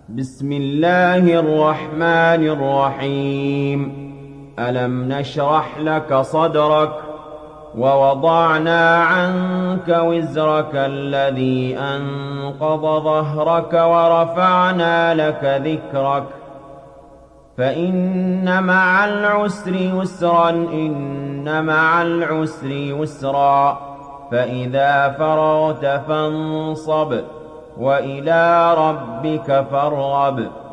بسم الله الرحمن الرحيم. ألم نشرح لك صدرك ووضعنا عنك وزرك الذي أنقض ظهرك ورفعنا لك ذكرك فإن مع العسر يسرا إن مع العسر يسرا فإذا فرغت فانصب وإلى ربك فارغب